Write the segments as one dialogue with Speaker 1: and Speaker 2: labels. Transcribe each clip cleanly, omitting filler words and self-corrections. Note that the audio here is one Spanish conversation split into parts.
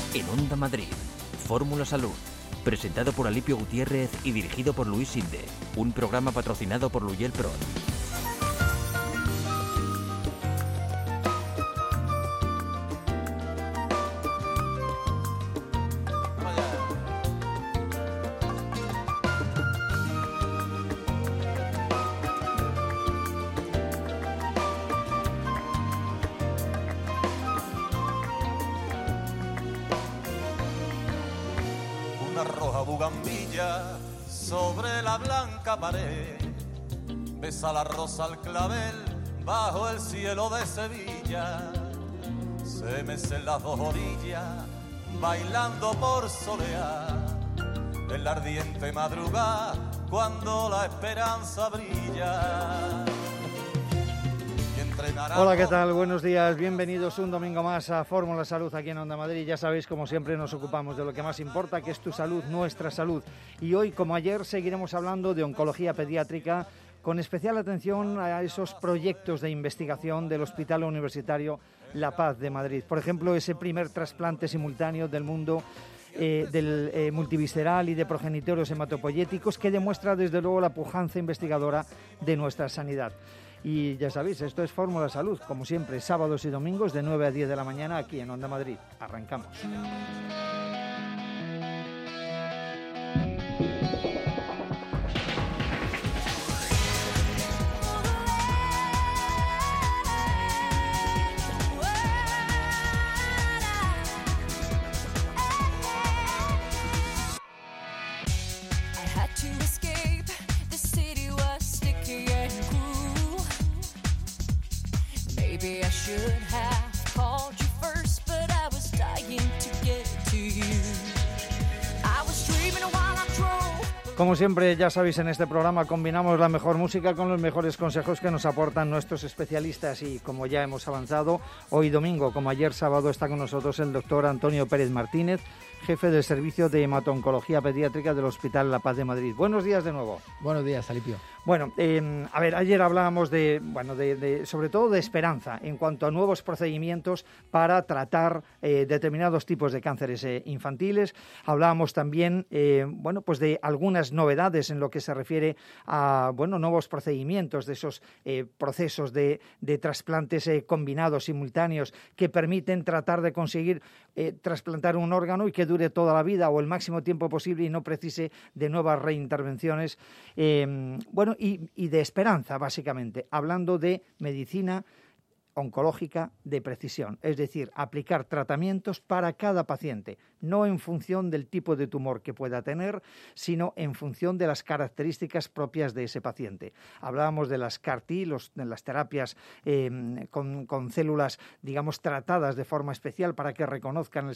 Speaker 1: En Onda Madrid, Fórmula Salud, presentado por Alipio Gutiérrez y dirigido por Luis Sinde, un programa patrocinado por Luyel Pro.
Speaker 2: Sobre la blanca pared, besa la rosa al clavel bajo el cielo de Sevilla. Se mecen las dos orillas, bailando por solear, en la ardiente madrugada, cuando la esperanza brilla.
Speaker 3: Hola, ¿qué tal? Buenos días, bienvenidos un domingo más a Fórmula Salud aquí en Onda Madrid. Ya sabéis, como siempre, nos ocupamos de lo que más importa, que es tu salud, nuestra salud. Y hoy, como ayer, seguiremos hablando de oncología pediátrica, con especial atención a esos proyectos de investigación del Hospital Universitario La Paz de Madrid. Por ejemplo, ese primer trasplante simultáneo del mundo del multivisceral y de progenitores hematopoyéticos, que demuestra desde luego la pujanza investigadora de nuestra sanidad. Y ya sabéis, esto es Fórmula Salud, como siempre, sábados y domingos de 9 a 10 de la mañana aquí en Onda Madrid. Arrancamos. Como siempre, ya sabéis, en este programa combinamos la mejor música con los mejores consejos que nos aportan nuestros especialistas y, como ya hemos avanzado, hoy domingo, como ayer sábado, está con nosotros el doctor Antonio Pérez Martínez, jefe del Servicio de Hemato-Oncología Pediátrica del Hospital La Paz de Madrid. Buenos días de nuevo.
Speaker 4: Buenos días, Alipio.
Speaker 3: Bueno, a ver, ayer hablábamos sobre todo de esperanza en cuanto a nuevos procedimientos para tratar determinados tipos de cánceres infantiles. Hablábamos también, pues de algunas novedades en lo que se refiere a, nuevos procedimientos de esos procesos de trasplantes combinados simultáneos que permiten tratar de conseguir trasplantar un órgano y que dure toda la vida o el máximo tiempo posible y no precise de nuevas reintervenciones. Y de esperanza, básicamente, hablando de medicina oncológica de precisión, es decir, aplicar tratamientos para cada paciente, no en función del tipo de tumor que pueda tener, sino en función de las características propias de ese paciente. Hablábamos de las CAR-T, de las terapias con células, digamos, tratadas de forma especial para que reconozcan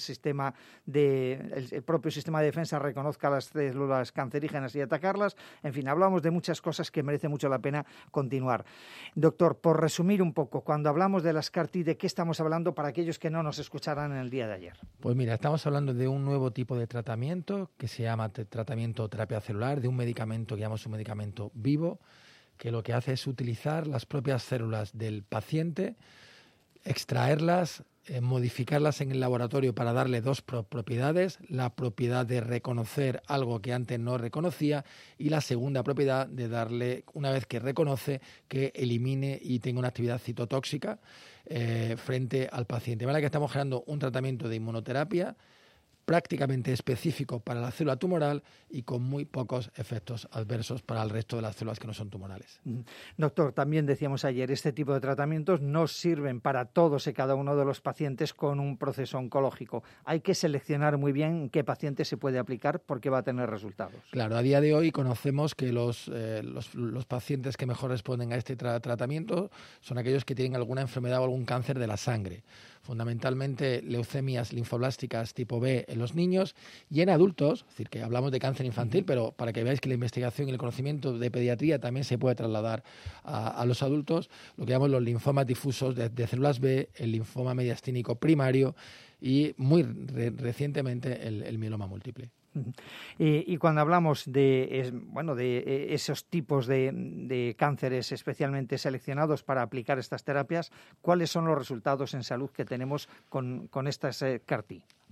Speaker 3: el propio sistema de defensa reconozca las células cancerígenas y atacarlas. En fin, hablamos de muchas cosas que merece mucho la pena continuar. Doctor, por resumir un poco, cuando hablamos de las CAR-T, ¿de qué estamos hablando para aquellos que no nos escucharan en el día de ayer?
Speaker 4: Pues mira, estamos hablando de un nuevo tipo de tratamiento que se llama tratamiento terapia celular, de un medicamento que llamamos un medicamento vivo, que lo que hace es utilizar las propias células del paciente, extraerlas, modificarlas en el laboratorio para darle dos propiedades: la propiedad de reconocer algo que antes no reconocía y la segunda propiedad de darle, una vez que reconoce, que elimine y tenga una actividad citotóxica frente al paciente. ¿Vale? Que estamos generando un tratamiento de inmunoterapia prácticamente específico para la célula tumoral y con muy pocos efectos adversos para el resto de las células que no son tumorales.
Speaker 3: Doctor, también decíamos ayer, este tipo de tratamientos no sirven para todos y cada uno de los pacientes con un proceso oncológico. Hay que seleccionar muy bien qué paciente se puede aplicar porque va a tener resultados.
Speaker 4: Claro, a día de hoy conocemos que los pacientes que mejor responden a este tratamiento son aquellos que tienen alguna enfermedad o algún cáncer de la sangre. Fundamentalmente leucemias linfoblásticas tipo B en los niños y en adultos, es decir, que hablamos de cáncer infantil, pero para que veáis que la investigación y el conocimiento de pediatría también se puede trasladar a los adultos, lo que llamamos los linfomas difusos de células B, el linfoma mediastínico primario y muy recientemente el mieloma múltiple.
Speaker 3: Y cuando hablamos de esos tipos de cánceres especialmente seleccionados para aplicar estas terapias, ¿cuáles son los resultados en salud que tenemos con estas CAR-T?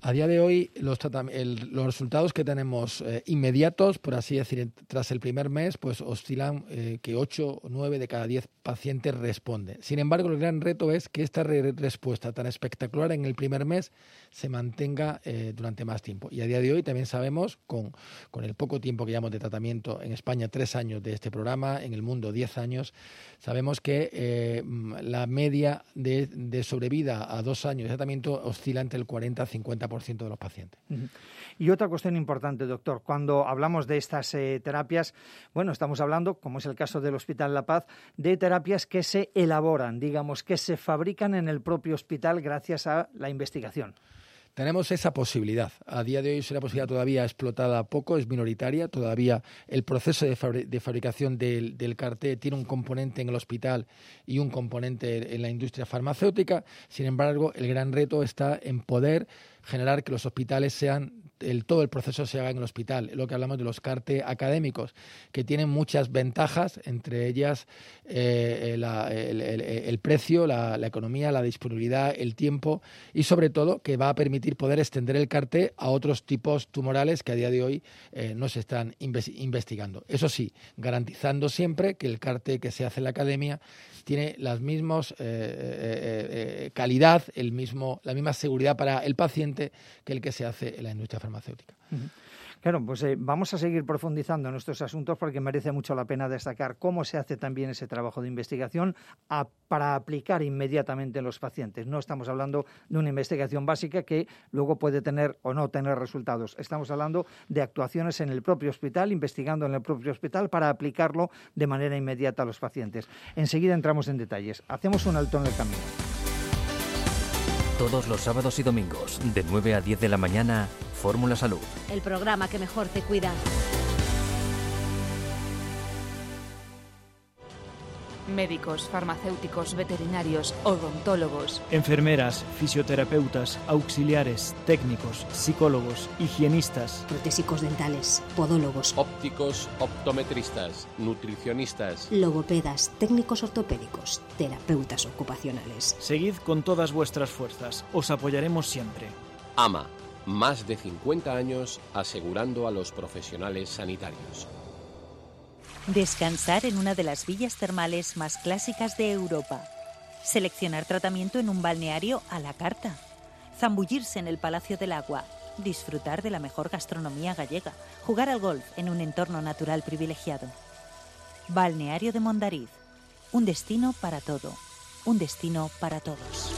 Speaker 4: A día de hoy, los resultados que tenemos inmediatos, por así decir, tras el primer mes, pues oscilan que 8 o 9 de cada 10 pacientes responden. Sin embargo, el gran reto es que esta respuesta tan espectacular en el primer mes se mantenga durante más tiempo. Y a día de hoy también sabemos, con el poco tiempo que llevamos de tratamiento en España, 3 años de este programa, en el mundo 10 años, sabemos que la media de sobrevida a 2 años de tratamiento oscila entre el 40 y 50% de los pacientes.
Speaker 3: Y otra cuestión importante, doctor, cuando hablamos de estas terapias, bueno, estamos hablando, como es el caso del Hospital La Paz, de terapias que se elaboran, digamos, que se fabrican en el propio hospital gracias a la investigación.
Speaker 4: Tenemos esa posibilidad. A día de hoy es una posibilidad todavía explotada poco, es minoritaria. Todavía el proceso de fabricación del CAR-T tiene un componente en el hospital y un componente en la industria farmacéutica. Sin embargo, el gran reto está en poder generar que los hospitales todo el proceso se haga en el hospital. Lo que hablamos de los CAR-T académicos, que tienen muchas ventajas, entre ellas el precio, la economía, la disponibilidad, el tiempo y sobre todo que va a permitir poder extender el CAR-T a otros tipos tumorales que a día de hoy no se están investigando. Eso sí, garantizando siempre que el CAR-T que se hace en la academia tiene las mismas calidad, la misma seguridad para el paciente que el que se hace en la industria farmacéutica.
Speaker 3: Claro, pues vamos a seguir profundizando en estos asuntos porque merece mucho la pena destacar cómo se hace también ese trabajo de investigación para aplicar inmediatamente en los pacientes. No estamos hablando de una investigación básica que luego puede tener o no tener resultados. Estamos hablando de actuaciones en el propio hospital, investigando en el propio hospital para aplicarlo de manera inmediata a los pacientes. Enseguida entramos en detalles. Hacemos un alto en el camino.
Speaker 1: Todos los sábados y domingos, de 9 a 10 de la mañana, Fórmula Salud.
Speaker 5: El programa que mejor te cuida.
Speaker 6: Médicos, farmacéuticos, veterinarios, odontólogos,
Speaker 7: enfermeras, fisioterapeutas, auxiliares, técnicos, psicólogos, higienistas,
Speaker 5: protésicos dentales, podólogos,
Speaker 8: ópticos, optometristas, nutricionistas,
Speaker 5: logopedas, técnicos ortopédicos, terapeutas ocupacionales.
Speaker 7: Seguid con todas vuestras fuerzas, os apoyaremos siempre.
Speaker 8: AMA, más de 50 años asegurando a los profesionales sanitarios.
Speaker 9: Descansar en una de las villas termales más clásicas de Europa. Seleccionar tratamiento en un balneario a la carta. Zambullirse en el Palacio del Agua. Disfrutar de la mejor gastronomía gallega. Jugar al golf en un entorno natural privilegiado. Balneario de Mondariz. Un destino para todo. Un destino para todos.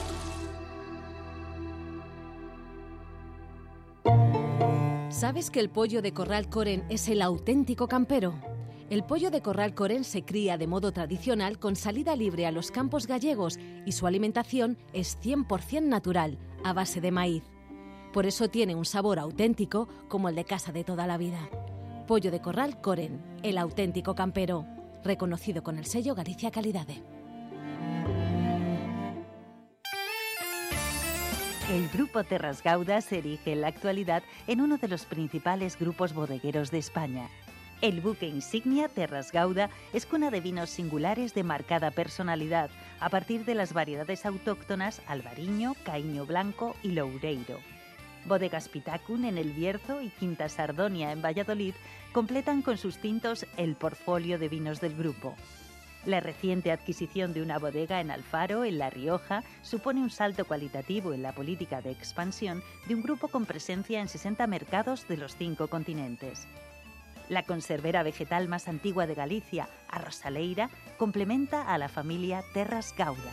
Speaker 5: ¿Sabes que el pollo de Corral Coren es el auténtico campero? El pollo de Corral Coren se cría de modo tradicional con salida libre a los campos gallegos y su alimentación es 100% natural, a base de maíz. Por eso tiene un sabor auténtico como el de casa de toda la vida. Pollo de Corral Coren, el auténtico campero, reconocido con el sello Galicia Calidade.
Speaker 9: El Grupo Terras Gauda se erige en la actualidad en uno de los principales grupos bodegueros de España. El buque insignia Terras Gauda es cuna de vinos singulares de marcada personalidad, a partir de las variedades autóctonas Albariño, Caíño Blanco y Loureiro. Bodegas Pitacun en El Bierzo y Quinta Sardonia en Valladolid completan con sus tintos el portfolio de vinos del grupo. La reciente adquisición de una bodega en Alfaro, en La Rioja, supone un salto cualitativo en la política de expansión de un grupo con presencia en 60 mercados de los 5 continentes. La conservera vegetal más antigua de Galicia, a Rosaleira, complementa a la familia Terras Gauda.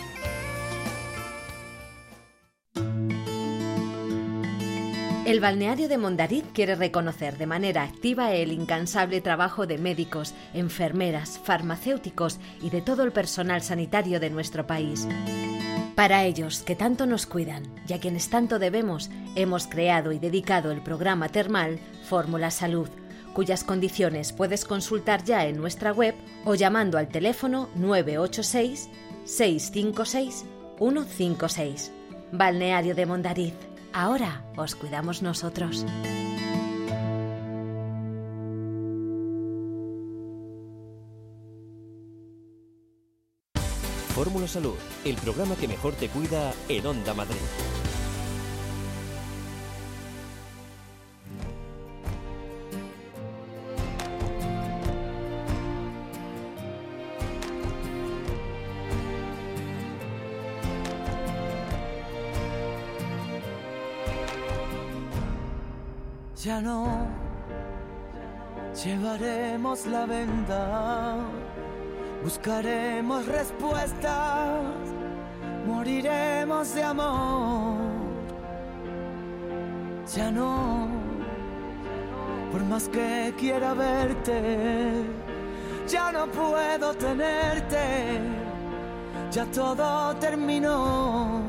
Speaker 5: El balneario de Mondariz quiere reconocer de manera activa el incansable trabajo de médicos, enfermeras, farmacéuticos y de todo el personal sanitario de nuestro país. Para ellos, que tanto nos cuidan y a quienes tanto debemos, hemos creado y dedicado el programa termal Fórmula Salud, cuyas condiciones puedes consultar ya en nuestra web o llamando al teléfono 986 656 156. Balneario de Mondariz. Ahora os cuidamos nosotros.
Speaker 1: Fórmula Salud, el programa que mejor te cuida en Onda Madrid.
Speaker 10: Ya no llevaremos la venda, buscaremos respuestas, moriremos de amor. Ya no, por más que quiera verte, ya no puedo tenerte, ya todo terminó.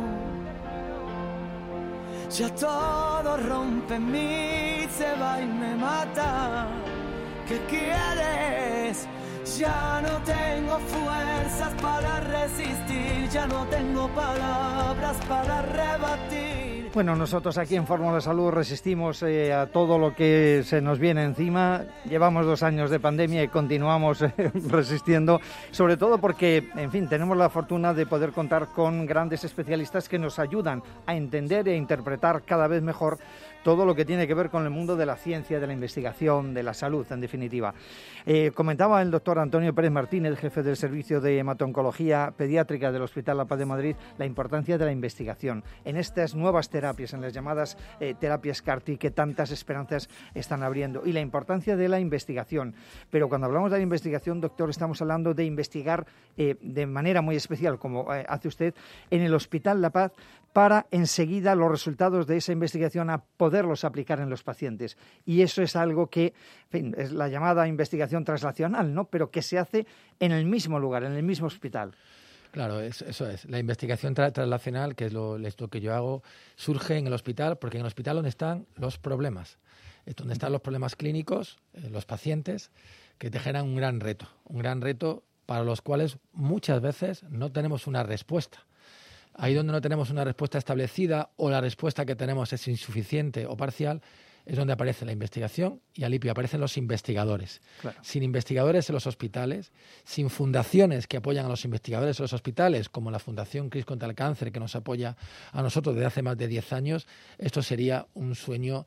Speaker 10: Ya todo rompe en mí, se va y me mata. ¿Qué quieres? Ya no tengo fuerzas para resistir, ya no tengo palabras para rebatir.
Speaker 3: Bueno, nosotros aquí en Fórmula Salud resistimos a todo lo que se nos viene encima. Llevamos 2 años de pandemia y continuamos resistiendo, sobre todo porque, en fin, tenemos la fortuna de poder contar con grandes especialistas que nos ayudan a entender e interpretar cada vez mejor todo lo que tiene que ver con el mundo de la ciencia, de la investigación, de la salud, en definitiva. Comentaba el doctor Antonio Pérez Martínez, jefe del Servicio de Hemato-Oncología Pediátrica del Hospital La Paz de Madrid, la importancia de la investigación en estas nuevas terapias, en las llamadas terapias CAR-T, que tantas esperanzas están abriendo, y la importancia de la investigación. Pero cuando hablamos de la investigación, doctor, estamos hablando de investigar de manera muy especial, como hace usted, en el Hospital La Paz, para enseguida los resultados de esa investigación a poderlos aplicar en los pacientes. Y eso es algo que, en fin, es la llamada investigación translacional, ¿no? Pero que se hace en el mismo lugar, en el mismo hospital.
Speaker 4: Claro, eso es. La investigación translacional, que es lo que yo hago, surge en el hospital, porque en el hospital donde están los problemas, es donde están los problemas clínicos, los pacientes, que te generan un gran reto para los cuales muchas veces no tenemos una respuesta. Ahí donde no tenemos una respuesta establecida o la respuesta que tenemos es insuficiente o parcial, es donde aparece la investigación y Alipio aparecen los investigadores. Claro. Sin investigadores en los hospitales, sin fundaciones que apoyan a los investigadores en los hospitales, como la Fundación CRIS contra el Cáncer, que nos apoya a nosotros desde hace más de 10 años, esto sería un sueño,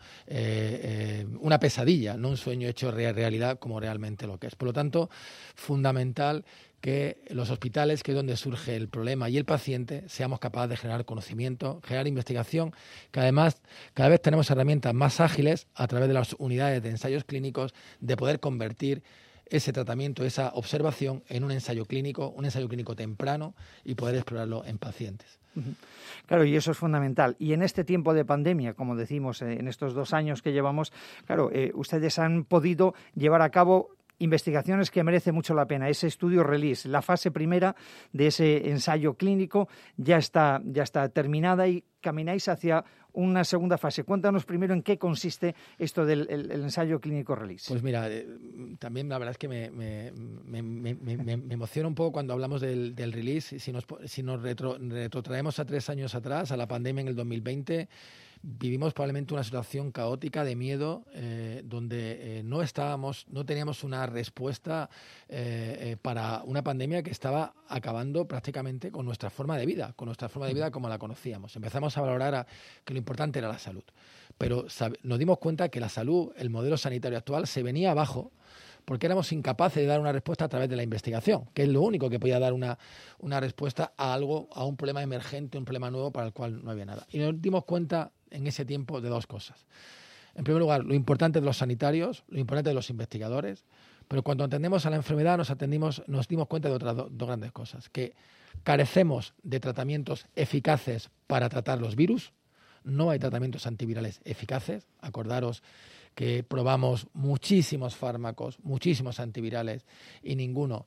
Speaker 4: una pesadilla, no un sueño hecho realidad como realmente lo que es. Por lo tanto, fundamental que los hospitales, que es donde surge el problema y el paciente, seamos capaces de generar conocimiento, generar investigación, que además cada vez tenemos herramientas más ágiles a través de las unidades de ensayos clínicos de poder convertir ese tratamiento, esa observación en un ensayo clínico temprano y poder explorarlo en pacientes.
Speaker 3: Claro, y eso es fundamental. Y en este tiempo de pandemia, como decimos, en estos 2 años que llevamos, claro, ustedes han podido llevar a cabo investigaciones que merece mucho la pena. Ese estudio RELEASE, la fase primera de ese ensayo clínico ya está terminada y camináis hacia una segunda fase. Cuéntanos primero en qué consiste esto del el ensayo clínico RELEASE.
Speaker 4: Pues mira, también la verdad es que me emociona un poco cuando hablamos del RELEASE. Si nos retrotraemos a 3 años atrás, a la pandemia en el 2020, vivimos probablemente una situación caótica de miedo, donde no teníamos una respuesta para una pandemia que estaba acabando prácticamente con nuestra forma de vida, como la conocíamos. Empezamos a valorar que lo importante era la salud, pero nos dimos cuenta que la salud, el modelo sanitario actual, se venía abajo porque éramos incapaces de dar una respuesta a través de la investigación, que es lo único que podía dar una respuesta a algo, a un problema emergente, un problema nuevo para el cual no había nada. Y nos dimos cuenta en ese tiempo de 2 cosas. En primer lugar, lo importante de los sanitarios, lo importante de los investigadores, pero cuando atendemos a la enfermedad nos dimos cuenta de otras 2 grandes cosas, que carecemos de tratamientos eficaces para tratar los virus, no hay tratamientos antivirales eficaces, acordaros que probamos muchísimos fármacos, muchísimos antivirales y ninguno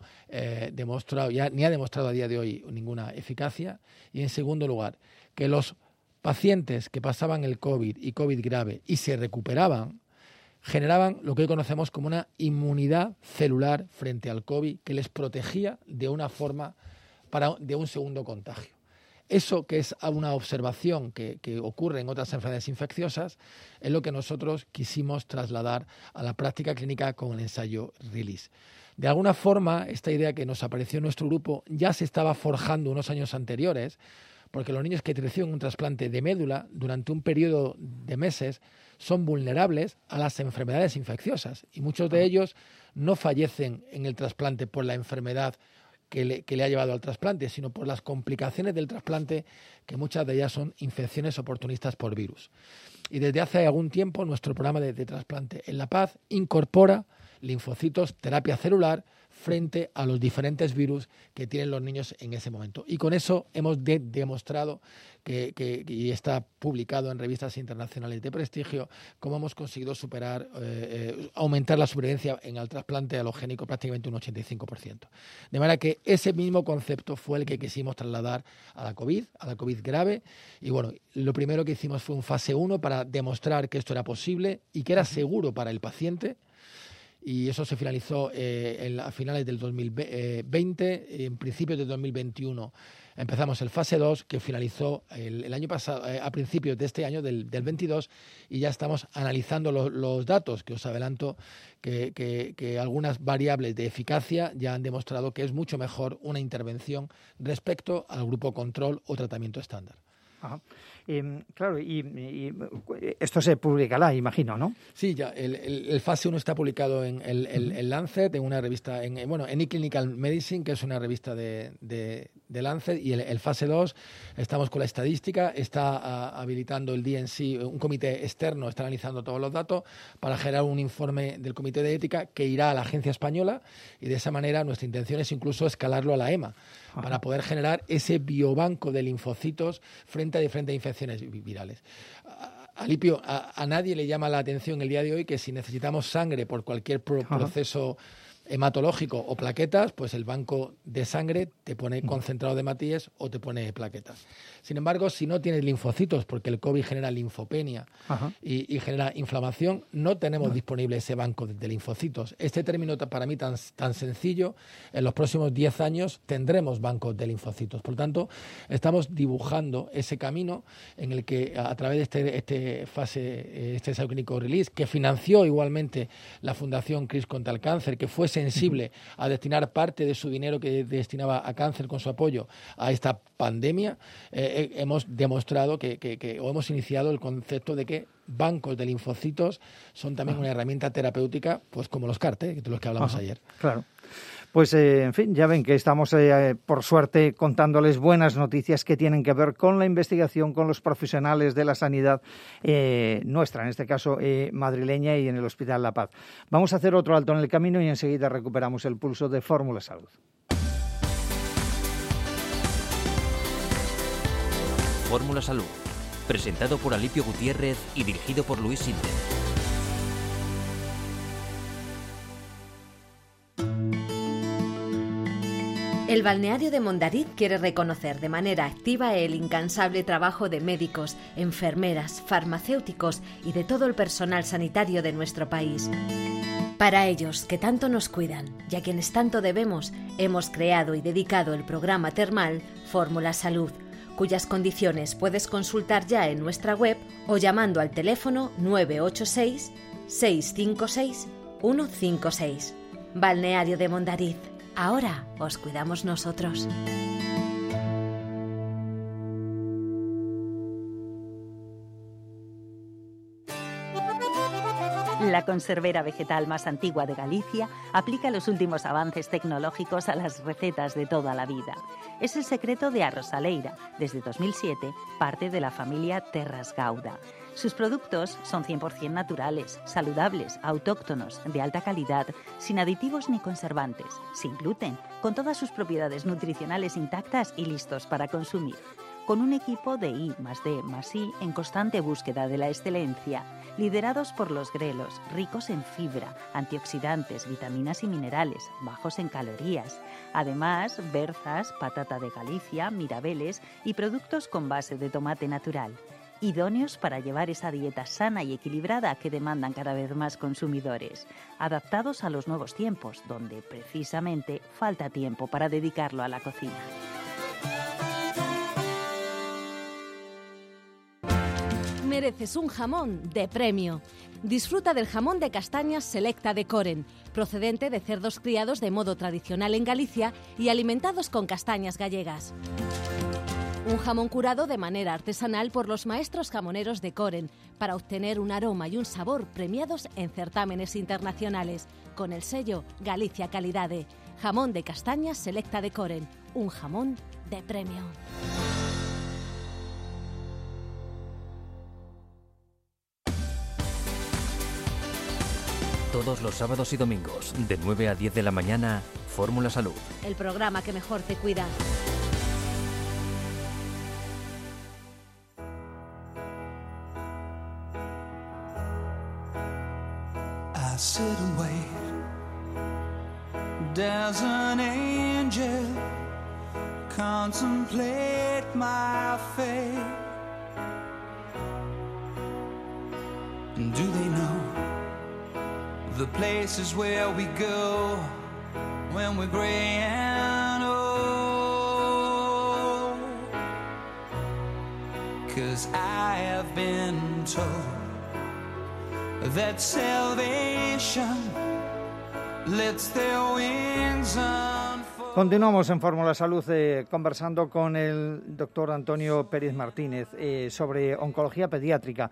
Speaker 4: ni ha demostrado a día de hoy ninguna eficacia. Y en segundo lugar, que los pacientes que pasaban el COVID y COVID grave y se recuperaban, generaban lo que hoy conocemos como una inmunidad celular frente al COVID que les protegía de una forma de un segundo contagio. Eso, que es una observación que ocurre en otras enfermedades infecciosas, es lo que nosotros quisimos trasladar a la práctica clínica con el ensayo RELEASE. De alguna forma, esta idea que nos apareció en nuestro grupo ya se estaba forjando unos años anteriores, porque los niños que reciben un trasplante de médula durante un periodo de meses son vulnerables a las enfermedades infecciosas y muchos de ellos no fallecen en el trasplante por la enfermedad que le ha llevado al trasplante, sino por las complicaciones del trasplante, que muchas de ellas son infecciones oportunistas por virus. Y desde hace algún tiempo nuestro programa de trasplante en La Paz incorpora linfocitos, terapia celular, frente a los diferentes virus que tienen los niños en ese momento. Y con eso hemos demostrado y está publicado en revistas internacionales de prestigio, cómo hemos conseguido aumentar la supervivencia en el trasplante halogénico prácticamente un 85%. De manera que ese mismo concepto fue el que quisimos trasladar a la COVID grave. Y bueno, lo primero que hicimos fue un fase 1 para demostrar que esto era posible y que era seguro para el paciente. Y eso se finalizó a finales del 2020, en principios del 2021 empezamos el fase 2, que finalizó el año pasado, a principios de este año, del 22, y ya estamos analizando los datos, que os adelanto que algunas variables de eficacia ya han demostrado que es mucho mejor una intervención respecto al grupo control o tratamiento estándar.
Speaker 3: Ajá. Claro, y esto se publicará, imagino, ¿no?
Speaker 4: Sí, ya el fase 1 está publicado en el Lancet, en una revista, en eClinical Medicine, que es una revista de Lancet, y el fase 2 estamos con la estadística, está habilitando el DNC, un comité externo, está analizando todos los datos para generar un informe del comité de ética que irá a la agencia española, y de esa manera nuestra intención es incluso escalarlo a la EMA, para poder generar ese biobanco de linfocitos frente a diferentes infecciones virales. Alipio, a nadie le llama la atención el día de hoy que si necesitamos sangre por cualquier proceso hematológico o plaquetas, pues el banco de sangre te pone concentrado de hematíes o te pone plaquetas. Sin embargo, si no tienes linfocitos, porque el COVID genera linfopenia y genera inflamación, no tenemos disponible ese banco de linfocitos. Este término para mí tan sencillo, en los próximos 10 años tendremos bancos de linfocitos. Por lo tanto, estamos dibujando ese camino en el que a través de este ensayo clínico Release, que financió igualmente la Fundación CRIS contra el Cáncer, que fue sensible a destinar parte de su dinero que destinaba a cáncer con su apoyo a esta pandemia, hemos demostrado o hemos iniciado el concepto de que bancos de linfocitos son también una herramienta terapéutica, pues como los CAR-T, de los que hablamos ayer.
Speaker 3: Claro. Pues, en fin, ya ven que estamos, por suerte, contándoles buenas noticias que tienen que ver con la investigación, con los profesionales de la sanidad nuestra, en este caso madrileña, y en el Hospital La Paz. Vamos a hacer otro alto en el camino y enseguida recuperamos el pulso de Fórmula Salud.
Speaker 1: Fórmula Salud, presentado por Alipio Gutiérrez y dirigido por Luis Sinde.
Speaker 5: El balneario de Mondariz quiere reconocer de manera activa el incansable trabajo de médicos, enfermeras, farmacéuticos y de todo el personal sanitario de nuestro país. Para ellos, que tanto nos cuidan y a quienes tanto debemos, hemos creado y dedicado el programa termal Fórmula Salud, cuyas condiciones puedes consultar ya en nuestra web o llamando al teléfono 986 656 156. Balneario de Mondariz. Ahora os cuidamos nosotros.
Speaker 9: La conservera vegetal más antigua de Galicia aplica los últimos avances tecnológicos a las recetas de toda la vida. Es el secreto de Arrosaleira, desde 2007, parte de la familia Terras Gauda. Sus productos son 100% naturales, saludables, autóctonos, de alta calidad, sin aditivos ni conservantes, sin gluten, con todas sus propiedades nutricionales intactas y listos para consumir. Con un equipo de I+D+I en constante búsqueda de la excelencia, liderados por los grelos, ricos en fibra, antioxidantes, vitaminas y minerales, bajos en calorías. Además, berzas, patata de Galicia, mirabeles y productos con base de tomate natural. Idóneos para llevar esa dieta sana y equilibrada que demandan cada vez más consumidores, adaptados a los nuevos tiempos, donde precisamente falta tiempo para dedicarlo a la cocina.
Speaker 11: Mereces un jamón de premio. Disfruta del jamón de castañas Selecta de Coren, procedente de cerdos criados de modo tradicional en Galicia y alimentados con castañas gallegas. Un jamón curado de manera artesanal por los maestros jamoneros de Coren para obtener un aroma y un sabor premiados en certámenes internacionales con el sello Galicia Calidade. Jamón de castañas Selecta de Coren, un jamón de premio.
Speaker 1: Todos los sábados y domingos, de 9 a 10 de la mañana, Fórmula Salud.
Speaker 11: El programa que mejor te cuida.
Speaker 10: I sit and wait. There's an angel, contemplate my fate. And do they know the places where we go when we're gray and old? 'Cause I have been told that salvation lets their wings unfold.
Speaker 3: Continuamos en Fórmula Salud conversando con el doctor Antonio Pérez Martínez sobre oncología pediátrica.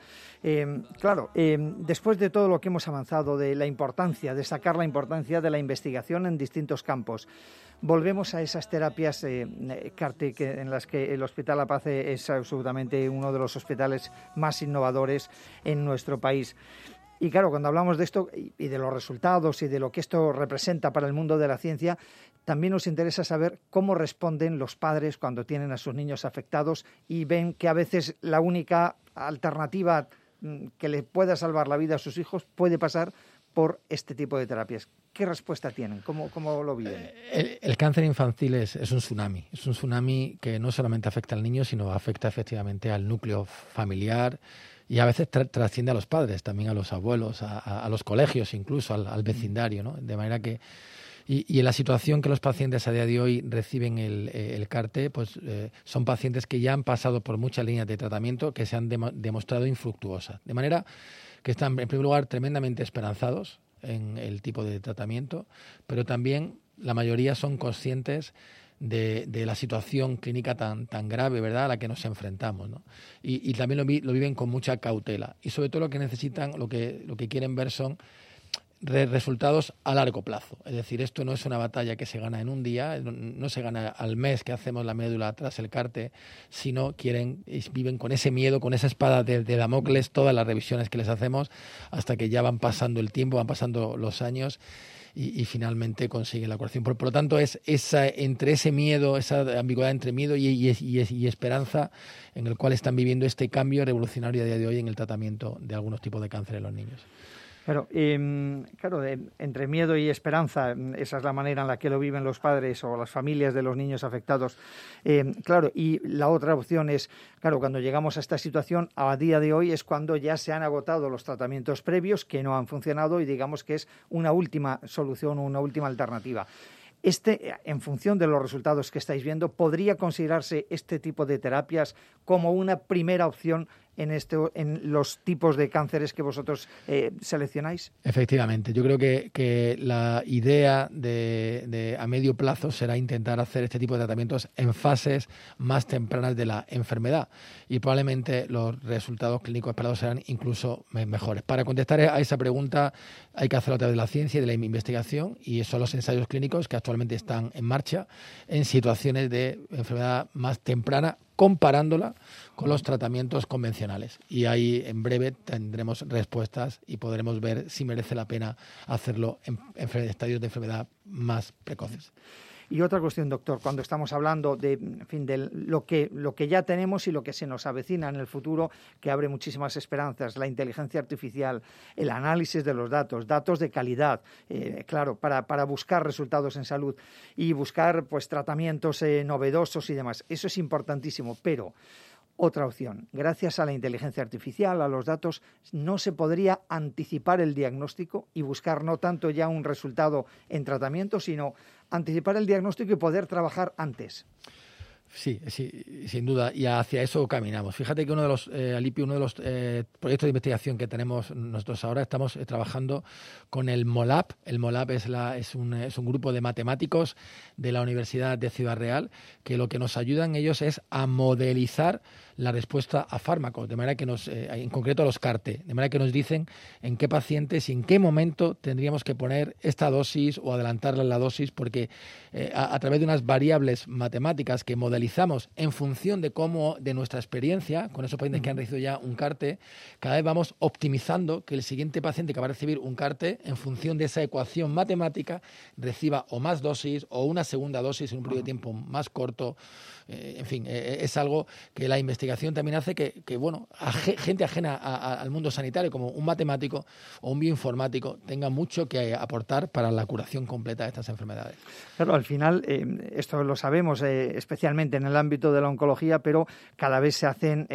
Speaker 3: Después de todo lo que hemos avanzado, de la importancia, destacar la importancia de la investigación en distintos campos, volvemos a esas terapias CAR-T en las que el Hospital La Paz es absolutamente uno de los hospitales más innovadores en nuestro país. Y claro, cuando hablamos de esto y de los resultados y de lo que esto representa para el mundo de la ciencia, también nos interesa saber cómo responden los padres cuando tienen a sus niños afectados y ven que a veces la única alternativa que le pueda salvar la vida a sus hijos puede pasar por este tipo de terapias. ¿Qué respuesta tienen? ¿Cómo lo viven?
Speaker 4: El cáncer infantil es un tsunami. Es un tsunami que no solamente afecta al niño, sino afecta efectivamente al núcleo familiar y a veces trasciende a los padres, también a los abuelos, a los colegios, incluso al vecindario, ¿no? De manera que... Y en la situación que los pacientes a día de hoy reciben el CAR-T, pues son pacientes que ya han pasado por muchas líneas de tratamiento que se han demostrado infructuosas. De manera que están, en primer lugar, tremendamente esperanzados en el tipo de tratamiento, pero también la mayoría son conscientes de la situación clínica tan grave, ¿verdad?, a la que nos enfrentamos, ¿no? Y también lo viven con mucha cautela. Y sobre todo lo que necesitan, lo que quieren ver son resultados a largo plazo. Es decir, esto no es una batalla que se gana en un día, no se gana al mes que hacemos la médula tras el CAR-T, sino viven con ese miedo, con esa espada de Damocles, todas las revisiones que les hacemos, hasta que ya van pasando el tiempo, van pasando los años y finalmente consiguen la curación. Por lo tanto, es entre ese miedo, esa ambigüedad entre miedo y esperanza en el cual están viviendo este cambio revolucionario a día de hoy en el tratamiento de algunos tipos de cáncer en los niños.
Speaker 3: Claro, entre miedo y esperanza, esa es la manera en la que lo viven los padres o las familias de los niños afectados. Y la otra opción es, cuando llegamos a esta situación, a día de hoy es cuando ya se han agotado los tratamientos previos que no han funcionado y digamos que es una última solución o una última alternativa. En función de los resultados que estáis viendo, ¿podría considerarse este tipo de terapias como una primera opción en los tipos de cánceres que vosotros seleccionáis?
Speaker 4: Efectivamente, yo creo que la idea a medio plazo será intentar hacer este tipo de tratamientos en fases más tempranas de la enfermedad y probablemente los resultados clínicos esperados serán incluso mejores. Para contestar a esa pregunta hay que hacerlo a través de la ciencia y de la investigación y son los ensayos clínicos que actualmente están en marcha en situaciones de enfermedad más temprana, comparándola con los tratamientos convencionales. Y ahí en breve tendremos respuestas y podremos ver si merece la pena hacerlo en estadios de enfermedad más precoces.
Speaker 3: Y otra cuestión, doctor, cuando estamos hablando de lo que ya tenemos y lo que se nos avecina en el futuro, que abre muchísimas esperanzas, la inteligencia artificial, el análisis de los datos de calidad, para buscar resultados en salud y buscar tratamientos novedosos y demás. Eso es importantísimo, pero otra opción, gracias a la inteligencia artificial, a los datos, no se podría anticipar el diagnóstico y buscar no tanto ya un resultado en tratamiento, sino anticipar el diagnóstico y poder trabajar antes.
Speaker 4: Sí, sin duda, y hacia eso caminamos. Fíjate que uno de los proyectos de investigación que tenemos nosotros ahora, estamos trabajando con el MOLAB. El MOLAB es un grupo de matemáticos de la Universidad de Ciudad Real que lo que nos ayudan ellos es a modelizar la respuesta a fármacos, de manera que en concreto a los CAR-T, de manera que nos dicen en qué pacientes y en qué momento tendríamos que poner esta dosis o adelantarla la dosis, porque a través de unas variables matemáticas que modelizamos en función de nuestra experiencia con esos pacientes que han recibido ya un CAR-T, cada vez vamos optimizando que el siguiente paciente que va a recibir un CAR-T, en función de esa ecuación matemática, reciba o más dosis o una segunda dosis en un periodo de tiempo más corto. En fin, es algo que la investigación también hace que gente ajena al mundo sanitario, como un matemático o un bioinformático, tenga mucho que aportar para la curación completa de estas enfermedades.
Speaker 3: Claro, al final, esto lo sabemos, especialmente en el ámbito de la oncología, pero cada vez se hacen,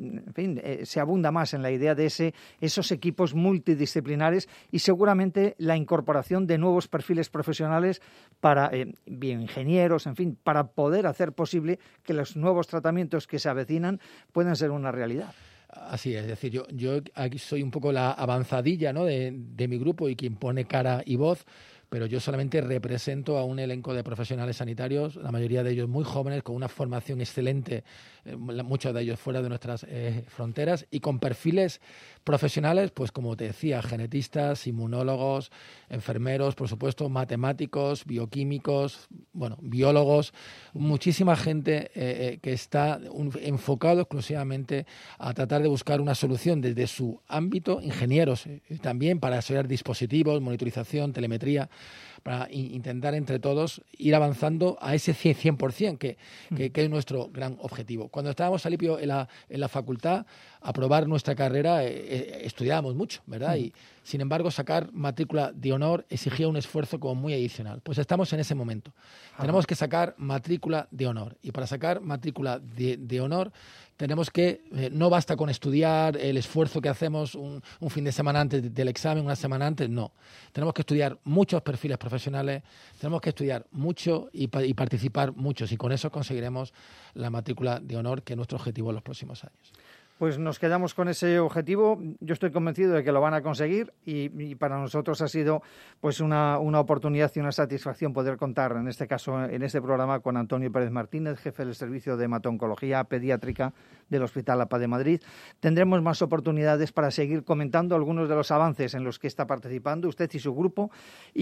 Speaker 3: se abunda más en la idea de esos equipos multidisciplinares y seguramente la incorporación de nuevos perfiles profesionales para bioingenieros, en fin, para poder hacer posible que los nuevos tratamientos que se avecinan puedan ser una realidad.
Speaker 4: Así es decir, yo aquí soy un poco la avanzadilla, ¿no?, de mi grupo y quien pone cara y voz, pero yo solamente represento a un elenco de profesionales sanitarios, la mayoría de ellos muy jóvenes, con una formación excelente, muchos de ellos fuera de nuestras fronteras, y con perfiles profesionales, pues como te decía, genetistas, inmunólogos, enfermeros, por supuesto, matemáticos, bioquímicos, biólogos, muchísima gente que está enfocado exclusivamente a tratar de buscar una solución desde su ámbito, ingenieros también, para desarrollar dispositivos, monitorización, telemetría, para intentar entre todos ir avanzando a ese 100%, que es nuestro gran objetivo. Cuando estábamos, Alipio, en la facultad, a probar nuestra carrera, estudiábamos mucho, ¿verdad? Y, sin embargo, sacar matrícula de honor exigía un esfuerzo como muy adicional. Pues estamos en ese momento. Tenemos que sacar matrícula de honor. Y para sacar matrícula de honor, tenemos que, no basta con estudiar el esfuerzo que hacemos un fin de semana antes del examen, una semana antes, no. Tenemos que estudiar muchos perfiles profesionales, tenemos que estudiar mucho y participar muchos, y con eso conseguiremos la matrícula de honor, que es nuestro objetivo en los próximos años.
Speaker 3: Pues nos quedamos con ese objetivo. Yo estoy convencido de que lo van a conseguir y para nosotros ha sido pues una oportunidad y una satisfacción poder contar, en este caso, en este programa, con Antonio Pérez Martínez, jefe del Servicio de Hemato-Oncología Pediátrica del Hospital APA de Madrid. Tendremos más oportunidades para seguir comentando algunos de los avances en los que está participando usted y su grupo,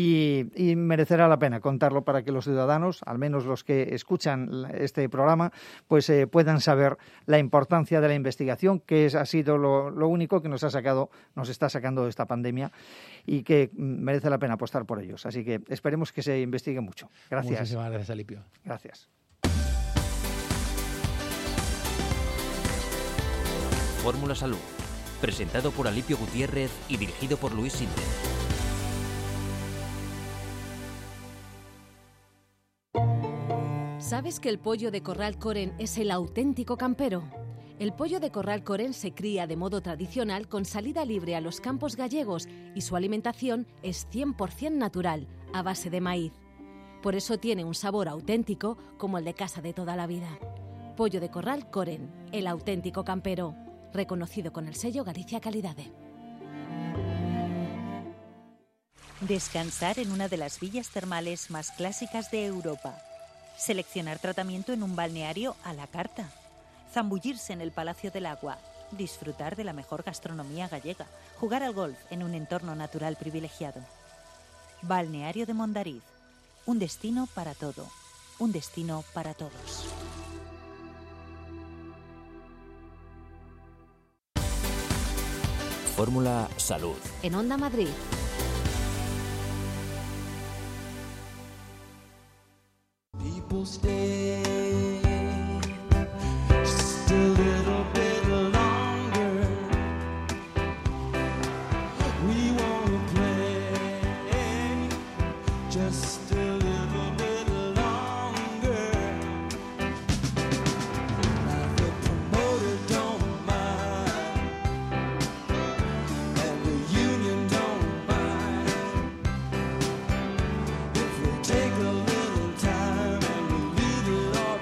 Speaker 3: y merecerá la pena contarlo para que los ciudadanos, al menos los que escuchan este programa, pues puedan saber la importancia de la investigación, que ha sido lo único que nos está sacando de esta pandemia, y que merece la pena apostar por ellos. Así que esperemos que se investigue mucho. Gracias.
Speaker 4: Muchísimas gracias, Alipio.
Speaker 3: Gracias.
Speaker 1: Fórmula Salud, presentado por Alipio Gutiérrez y dirigido por Luis Sinde.
Speaker 11: ¿Sabes que el pollo de corral Coren es el auténtico campero? El pollo de corral Coren se cría de modo tradicional con salida libre a los campos gallegos y su alimentación es 100% natural, a base de maíz. Por eso tiene un sabor auténtico como el de casa de toda la vida. Pollo de corral Coren, el auténtico campero, reconocido con el sello Galicia Calidade.
Speaker 9: Descansar en una de las villas termales más clásicas de Europa. Seleccionar tratamiento en un balneario a la carta. Zambullirse en el Palacio del Agua, disfrutar de la mejor gastronomía gallega, jugar al golf en un entorno natural privilegiado. Balneario de Mondariz, un destino para todo, un destino para todos.
Speaker 1: Fórmula Salud.
Speaker 11: En Onda Madrid.
Speaker 10: People stay just a little bit longer. We wanna play just a little bit longer. Now the promoter don't mind, and the union don't mind if we take a little time and we leave it all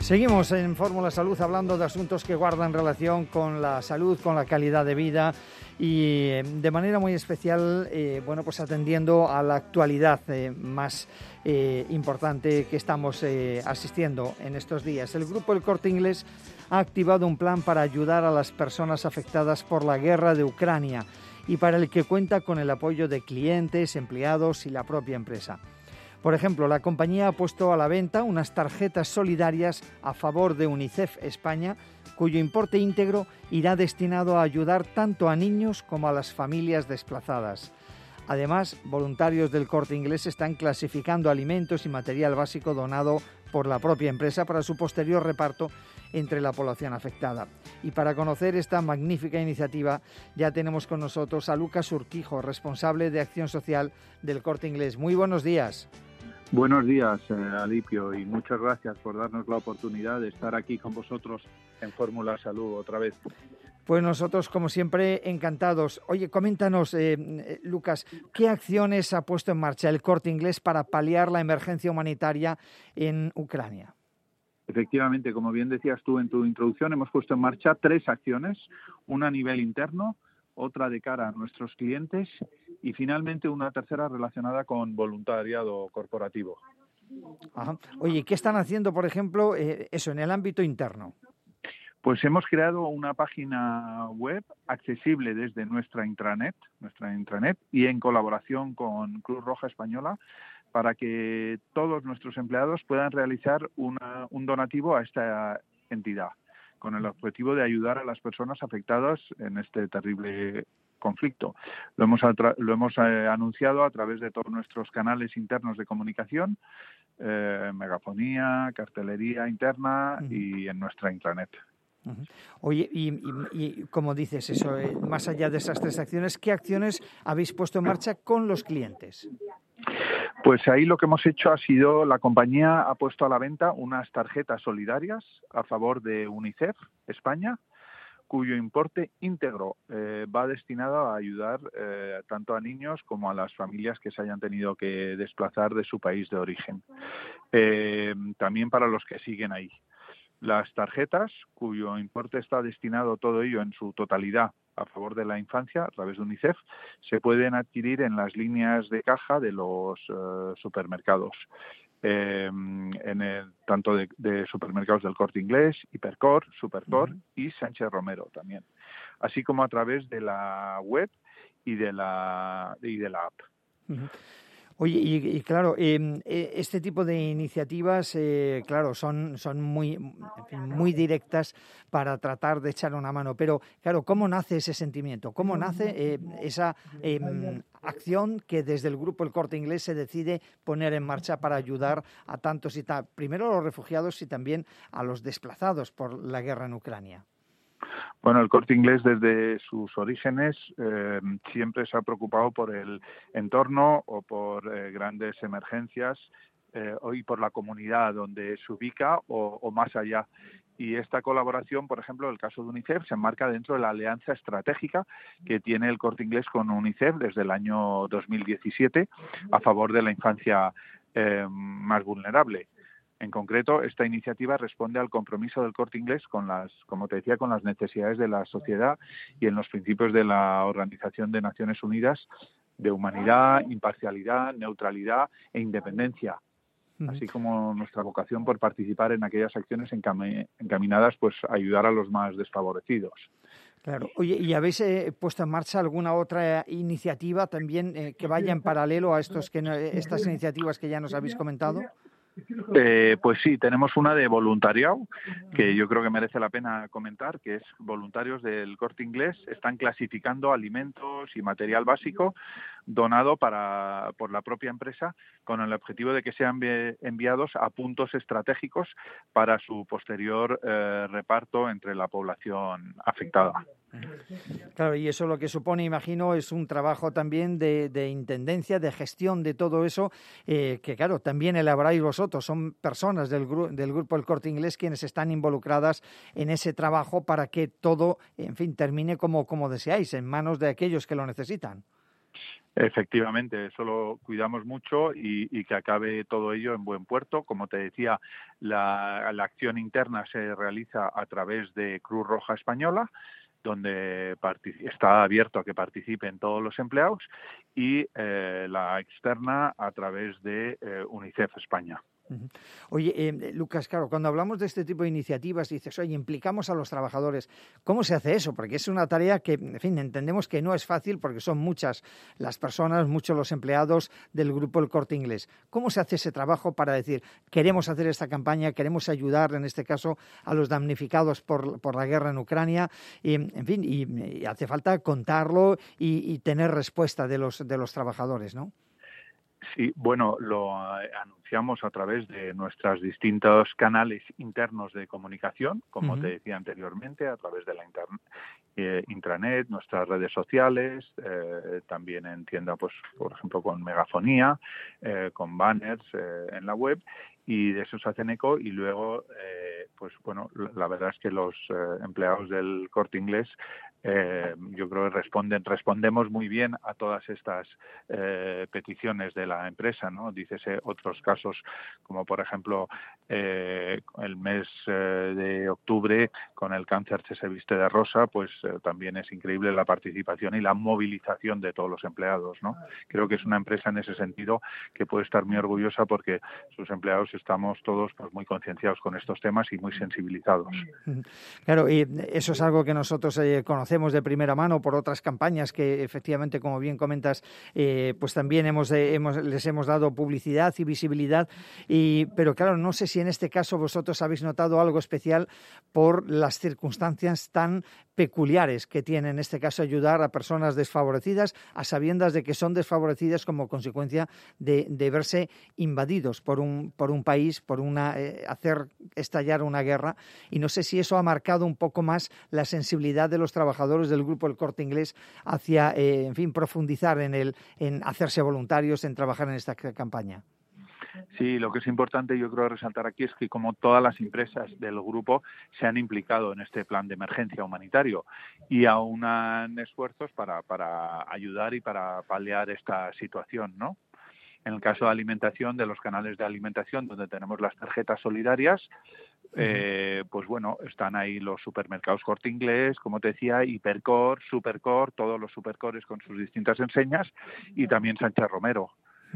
Speaker 3: Seguimos en Fórmula Salud hablando de asuntos que guardan relación con la salud, con la calidad de vida y de manera muy especial, pues atendiendo a la actualidad más importante que estamos asistiendo en estos días. El Grupo El Corte Inglés ha activado un plan para ayudar a las personas afectadas por la guerra de Ucrania y para el que cuenta con el apoyo de clientes, empleados y la propia empresa. Por ejemplo, la compañía ha puesto a la venta unas tarjetas solidarias a favor de UNICEF España, cuyo importe íntegro irá destinado a ayudar tanto a niños como a las familias desplazadas. Además, voluntarios del Corte Inglés están clasificando alimentos y material básico donado por la propia empresa para su posterior reparto entre la población afectada. Y para conocer esta magnífica iniciativa ya tenemos con nosotros a Lucas Urquijo, responsable de Acción Social del Corte Inglés. Muy buenos días.
Speaker 12: Buenos días, Alipio, y muchas gracias por darnos la oportunidad de estar aquí con vosotros en Fórmula Salud otra vez.
Speaker 3: Pues nosotros, como siempre, encantados. Oye, coméntanos, Lucas, ¿qué acciones ha puesto en marcha el Corte Inglés para paliar la emergencia humanitaria en Ucrania?
Speaker 12: Efectivamente, como bien decías tú en tu introducción, hemos puesto en marcha 3 acciones, una a nivel interno, otra de cara a nuestros clientes y finalmente una tercera relacionada con voluntariado corporativo.
Speaker 3: Ajá. Oye, ¿qué están haciendo, por ejemplo, en el ámbito interno?
Speaker 12: Pues hemos creado una página web accesible desde nuestra intranet y en colaboración con Cruz Roja Española para que todos nuestros empleados puedan realizar un donativo a esta entidad, con el objetivo de ayudar a las personas afectadas en este terrible conflicto. Lo hemos anunciado a través de todos nuestros canales internos de comunicación, megafonía, cartelería interna y en nuestra intranet.
Speaker 3: Uh-huh. Oye, y como dices eso, más allá de esas 3 acciones, ¿qué acciones habéis puesto en marcha con los clientes?
Speaker 12: Pues ahí lo que hemos hecho ha sido, la compañía ha puesto a la venta unas tarjetas solidarias a favor de UNICEF España, cuyo importe íntegro va destinado a ayudar tanto a niños como a las familias que se hayan tenido que desplazar de su país de origen. También para los que siguen ahí. Las tarjetas, cuyo importe está destinado todo ello en su totalidad a favor de la infancia a través de UNICEF, se pueden adquirir en las líneas de caja de los supermercados, tanto de supermercados del Corte Inglés, Hipercor, Supercor y Sánchez Romero también, así como a través de la web y de la app.
Speaker 3: Uh-huh. Oye, y claro, este tipo de iniciativas, claro, son muy directas para tratar de echar una mano. Pero, claro, ¿cómo nace ese sentimiento? ¿Cómo nace esa acción que desde el Grupo El Corte Inglés se decide poner en marcha para ayudar a tantos primero a los refugiados y también a los desplazados por la guerra en Ucrania?
Speaker 12: Bueno, el Corte Inglés desde sus orígenes siempre se ha preocupado por el entorno o por grandes emergencias y por la comunidad donde se ubica o más allá. Y esta colaboración, por ejemplo, el caso de UNICEF, se enmarca dentro de la alianza estratégica que tiene el Corte Inglés con UNICEF desde el año 2017 a favor de la infancia más vulnerable. En concreto, esta iniciativa responde al compromiso del Corte Inglés con las necesidades de la sociedad y en los principios de la Organización de Naciones Unidas de humanidad, imparcialidad, neutralidad e independencia, así como nuestra vocación por participar en aquellas acciones encaminadas pues a ayudar a los más desfavorecidos.
Speaker 3: Claro. Oye, ¿y habéis puesto en marcha alguna otra iniciativa también que vaya en paralelo a estas iniciativas que ya nos habéis comentado?
Speaker 12: Pues sí, tenemos una de voluntariado que yo creo que merece la pena comentar, que es voluntarios del Corte Inglés están clasificando alimentos y material básico donado por la propia empresa con el objetivo de que sean enviados a puntos estratégicos para su posterior reparto entre la población afectada.
Speaker 3: Claro, y eso lo que supone, imagino, es un trabajo también de intendencia, de gestión de todo eso, que claro, también elaboráis vosotros. Son personas del Grupo El Corte Inglés quienes están involucradas en ese trabajo para que todo, en fin, termine como deseáis, en manos de aquellos que lo necesitan.
Speaker 12: Efectivamente, eso lo cuidamos mucho y que acabe todo ello en buen puerto. Como te decía, la acción interna se realiza a través de Cruz Roja Española, donde está abierto a que participen todos los empleados, y la externa a través de UNICEF España.
Speaker 3: Oye, Lucas, claro, cuando hablamos de este tipo de iniciativas, dices, oye, implicamos a los trabajadores. ¿Cómo se hace eso? Porque es una tarea que, en fin, entendemos que no es fácil porque son muchas las personas, muchos los empleados del grupo El Corte Inglés. ¿Cómo se hace ese trabajo para decir, queremos hacer esta campaña, queremos ayudar, en este caso, a los damnificados por la guerra en Ucrania? Y, en fin, y hace falta contarlo y tener respuesta de los trabajadores, ¿no?
Speaker 12: Sí, bueno, lo anunciamos a través de nuestros distintos canales internos de comunicación, como te decía anteriormente, a través de la intranet, nuestras redes sociales, también en tienda, pues, por ejemplo, con megafonía, con banners en la web, y de eso se hacen eco. Y luego, pues bueno, la verdad es que los empleados del Corte Inglés, yo creo que respondemos muy bien a todas estas peticiones de la empresa, ¿no? Dícese otros casos, como por ejemplo el mes de octubre, con el cáncer se viste de rosa, pues también es increíble la participación y la movilización de todos los empleados, ¿no? Creo que es una empresa en ese sentido que puede estar muy orgullosa, porque sus empleados estamos todos, pues, muy concienciados con estos temas y muy sensibilizados.
Speaker 3: Claro, y eso es algo que nosotros conocemos de primera mano por otras campañas que, efectivamente, como bien comentas, pues también les hemos dado publicidad y visibilidad. Pero claro, no sé si en este caso vosotros habéis notado algo especial por las circunstancias tan peculiares que tiene, en este caso, ayudar a personas desfavorecidas, a sabiendas de que son desfavorecidas como consecuencia de verse invadidos por un país, por hacer estallar una guerra. Y no sé si eso ha marcado un poco más la sensibilidad de los trabajadores del grupo El Corte Inglés hacia, en fin, profundizar en hacerse voluntarios, en trabajar en esta campaña.
Speaker 12: Sí, lo que es importante, yo creo, resaltar aquí es que, como todas las empresas del grupo, se han implicado en este plan de emergencia humanitario y aunan esfuerzos para ayudar y para paliar esta situación, ¿no? En el caso de alimentación, de los canales de alimentación, donde tenemos las tarjetas solidarias, pues bueno, están ahí los supermercados Corte Inglés, como te decía, Hipercor, Supercor, todos los Supercores con sus distintas enseñas, y también Sánchez Romero.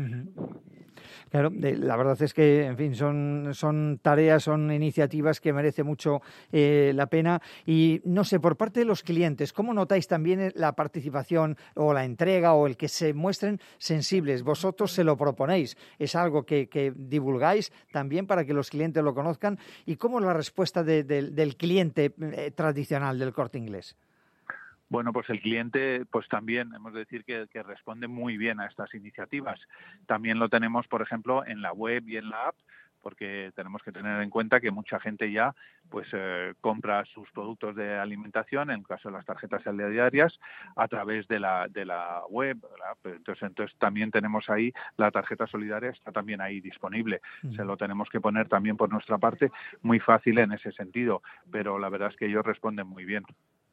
Speaker 3: Claro, la verdad es que, en fin, son tareas, son iniciativas que merece mucho la pena. Y no sé, por parte de los clientes, ¿cómo notáis también la participación o la entrega o el que se muestren sensibles? Vosotros se lo proponéis, es algo que divulgáis también para que los clientes lo conozcan. ¿Y cómo es la respuesta del cliente tradicional del Corte Inglés?
Speaker 12: Bueno, pues el cliente, pues también hemos de decir que responde muy bien a estas iniciativas. También lo tenemos, por ejemplo, en la web y en la app, porque tenemos que tener en cuenta que mucha gente ya pues compra sus productos de alimentación, en el caso de las tarjetas solidarias, a través de la web, ¿verdad? Entonces también tenemos ahí la tarjeta solidaria, está también ahí disponible. Se lo tenemos que poner también por nuestra parte, muy fácil en ese sentido, pero la verdad es que ellos responden muy bien.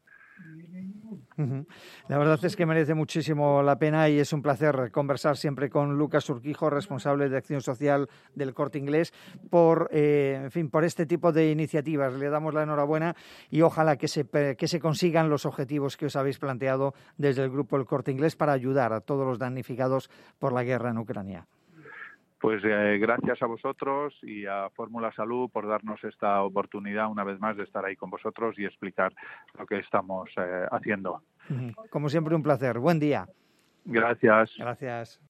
Speaker 3: La verdad es que merece muchísimo la pena y es un placer conversar siempre con Lucas Urquijo, responsable de Acción Social del Corte Inglés, por este tipo de iniciativas. Le damos la enhorabuena y ojalá que se consigan los objetivos que os habéis planteado desde el Grupo El Corte Inglés para ayudar a todos los damnificados por la guerra en Ucrania.
Speaker 12: Pues gracias a vosotros y a Fórmula Salud por darnos esta oportunidad una vez más de estar ahí con vosotros y explicar lo que estamos haciendo.
Speaker 3: Como siempre, un placer. Buen día.
Speaker 12: Gracias.
Speaker 3: Gracias.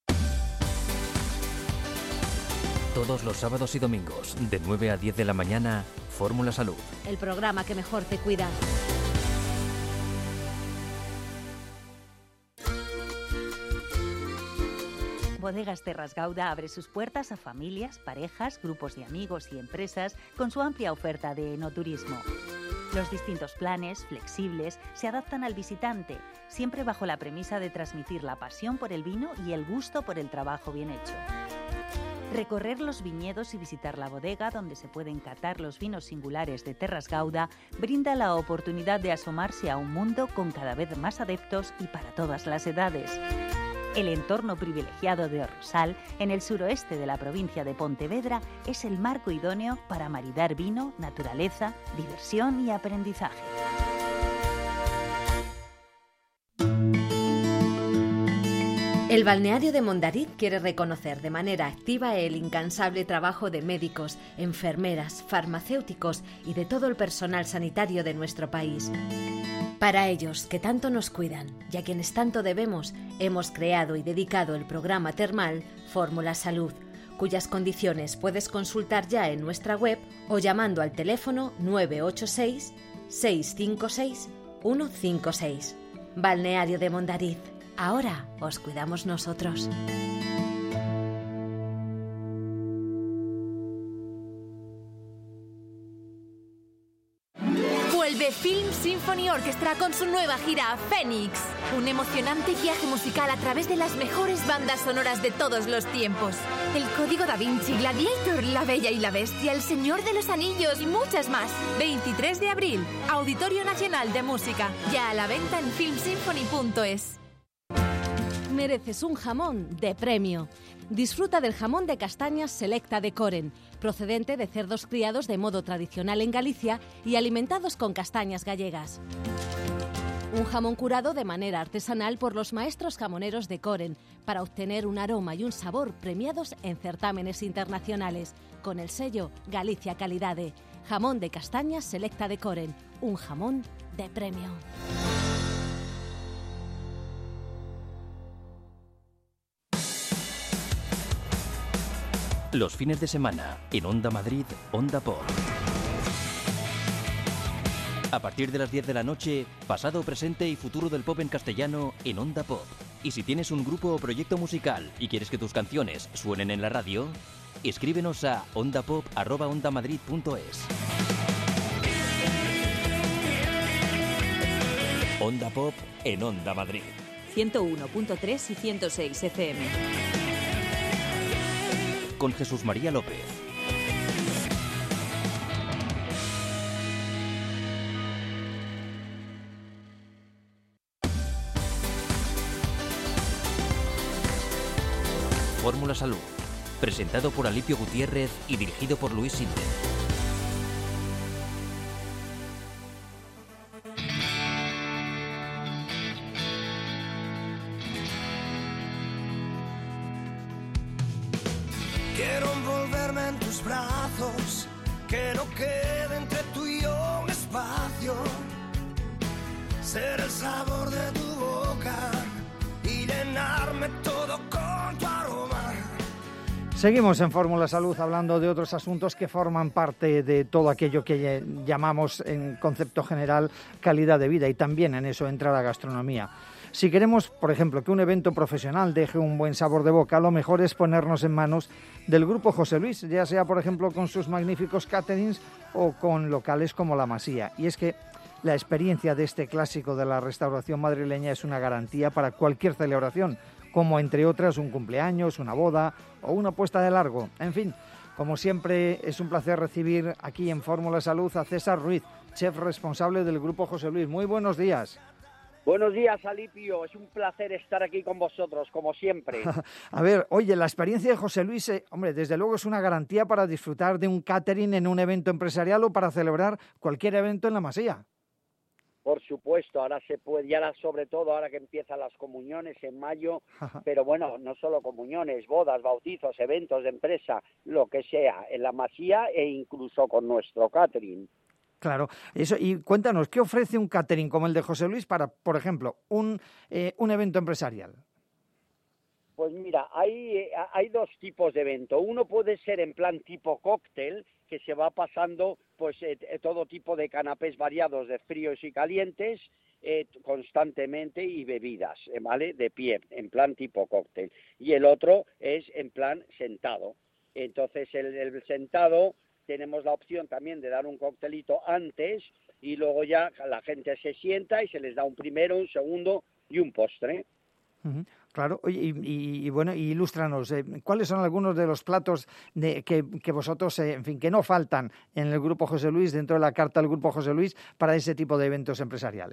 Speaker 1: Todos los sábados y domingos, de 9 a 10 de la mañana, Fórmula Salud.
Speaker 11: El programa que mejor te cuida.
Speaker 9: Bodegas Terras Gauda abre sus puertas a familias, parejas, grupos de amigos y empresas con su amplia oferta de enoturismo. Los distintos planes, flexibles, se adaptan al visitante, siempre bajo la premisa de transmitir la pasión por el vino y el gusto por el trabajo bien hecho. Recorrer los viñedos y visitar la bodega donde se pueden catar los vinos singulares de Terras Gauda brinda la oportunidad de asomarse a un mundo con cada vez más adeptos y para todas las edades. El entorno privilegiado de Rosal, en el suroeste de la provincia de Pontevedra, es el marco idóneo para maridar vino, naturaleza, diversión y aprendizaje.
Speaker 5: El balneario de Mondariz quiere reconocer de manera activa el incansable trabajo de médicos, enfermeras, farmacéuticos y de todo el personal sanitario de nuestro país. Para ellos, que tanto nos cuidan y a quienes tanto debemos, hemos creado y dedicado el programa termal Fórmula Salud, cuyas condiciones puedes consultar ya en nuestra web o llamando al teléfono 986 656 156. Balneario de Mondariz. Ahora os cuidamos nosotros.
Speaker 13: Vuelve Film Symphony Orchestra con su nueva gira Phoenix. Un emocionante viaje musical a través de las mejores bandas sonoras de todos los tiempos. El Código Da Vinci, Gladiator, La Bella y la Bestia, El Señor de los Anillos y muchas más. 23 de abril, Auditorio Nacional de Música. Ya a la venta en filmsymphony.es.
Speaker 11: Mereces un jamón de premio. Disfruta del jamón de castañas Selecta de Coren, procedente de cerdos criados de modo tradicional en Galicia y alimentados con castañas gallegas. Un jamón curado de manera artesanal por los maestros jamoneros de Coren para obtener un aroma y un sabor premiados en certámenes internacionales, con el sello Galicia Calidade. Jamón de castañas Selecta de Coren, un jamón de premio.
Speaker 1: Los fines de semana, en Onda Madrid, Onda Pop. A partir de las 10 de la noche, pasado, presente y futuro del pop en castellano en Onda Pop. Y si tienes un grupo o proyecto musical y quieres que tus canciones suenen en la radio, escríbenos a ondapop@ondamadrid.es. Onda Pop en Onda Madrid.
Speaker 6: 101.3 y 106 FM.
Speaker 1: Con Jesús María López. Fórmula Salud, presentado por Alipio Gutiérrez y dirigido por Luis Sinde.
Speaker 10: Quiero envolverme en tus brazos, que no quede entre tú y yo un espacio. Ser el sabor de tu boca y llenarme todo con tu aroma.
Speaker 3: Seguimos en Fórmula Salud hablando de otros asuntos que forman parte de todo aquello que llamamos en concepto general calidad de vida, y también en eso entra la gastronomía. Si queremos, por ejemplo, que un evento profesional deje un buen sabor de boca, lo mejor es ponernos en manos del Grupo José Luis, ya sea, por ejemplo, con sus magníficos caterings o con locales como La Masía. Y es que la experiencia de este clásico de la restauración madrileña es una garantía para cualquier celebración, como entre otras un cumpleaños, una boda o una puesta de largo. En fin, como siempre, es un placer recibir aquí en Fórmula Salud a César Ruiz, chef responsable del Grupo José Luis. Muy buenos días.
Speaker 14: Buenos días, Alipio. Es un placer estar aquí con vosotros, como siempre.
Speaker 3: A ver, oye, la experiencia de José Luis, hombre, desde luego es una garantía para disfrutar de un catering en un evento empresarial o para celebrar cualquier evento en La Masía.
Speaker 14: Por supuesto, ahora se puede, y ahora sobre todo ahora que empiezan las comuniones en mayo, pero bueno, no solo comuniones, bodas, bautizos, eventos de empresa, lo que sea, en La Masía e incluso con nuestro catering.
Speaker 3: Claro, eso. Y cuéntanos, ¿qué ofrece un catering como el de José Luis para, por ejemplo, un evento empresarial?
Speaker 14: Pues mira, hay dos tipos de evento. Uno puede ser en plan tipo cóctel, que se va pasando pues todo tipo de canapés variados de fríos y calientes constantemente, y bebidas, ¿vale? De pie, en plan tipo cóctel. Y el otro es en plan sentado. Entonces el sentado tenemos la opción también de dar un coctelito antes y luego ya la gente se sienta y se les da un primero, un segundo y un postre.
Speaker 3: Uh-huh. Claro, y bueno, ilústranos, ¿cuáles son algunos de los platos que vosotros, en fin, que no faltan en el Grupo José Luis, dentro de la carta del Grupo José Luis, para ese tipo de eventos empresariales?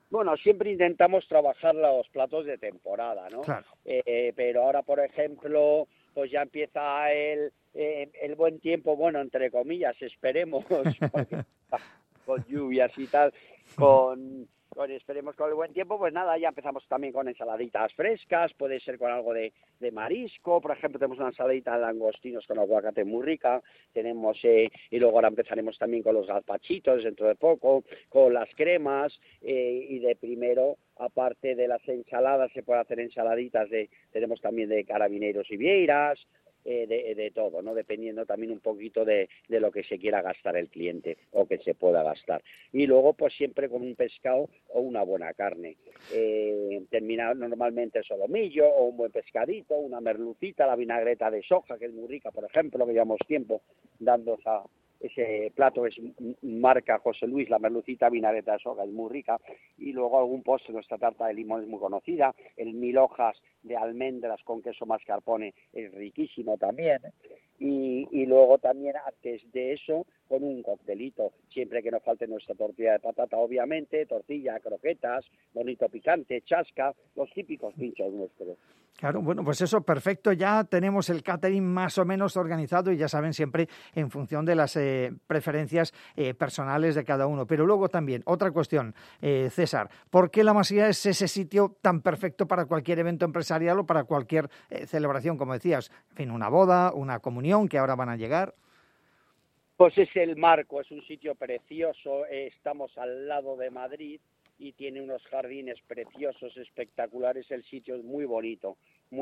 Speaker 14: Bueno, siempre intentamos trabajar los platos de temporada, ¿no?
Speaker 3: Claro.
Speaker 14: Pero ahora, por ejemplo, pues ya empieza el buen tiempo, bueno, entre comillas, esperemos, porque, con lluvias y tal, esperemos con el buen tiempo, pues nada, ya empezamos también con ensaladitas frescas, puede ser con algo de marisco, por ejemplo, tenemos una ensaladita de langostinos con aguacate muy rica, tenemos, y luego ahora empezaremos también con los gazpachitos dentro de poco, con las cremas, y de primero, aparte de las ensaladas, se puede hacer ensaladitas tenemos también de carabineros y vieiras, de todo, ¿no? Dependiendo también un poquito de lo que se quiera gastar el cliente o que se pueda gastar. Y luego, pues siempre con un pescado o una buena carne. Termina normalmente el solomillo o un buen pescadito, una merlucita, la vinagreta de soja, que es muy rica, por ejemplo, que llevamos tiempo dando ese plato, es marca José Luis, la merlucita vinagreta de soja, es muy rica. Y luego algún postre, nuestra tarta de limón es muy conocida, el 1000 hojas de almendras con queso mascarpone es riquísimo también. Y luego también, antes de eso, con un coctelito, siempre que no falte nuestra tortilla de patata, obviamente, tortilla, croquetas, bonito picante, chasca, los típicos pinchos nuestros.
Speaker 3: Claro, bueno, pues eso, perfecto. Ya tenemos el catering más o menos organizado y ya saben, siempre en función de las preferencias personales de cada uno. Pero luego también, otra cuestión, César, ¿por qué La Masía es ese sitio tan perfecto para cualquier evento empresarial o para cualquier celebración, como decías? En fin, una boda, una comunión que ahora van a llegar.
Speaker 14: Pues es el marco, es un sitio precioso, estamos al lado de Madrid y tiene unos jardines preciosos, espectaculares, el sitio es muy bonito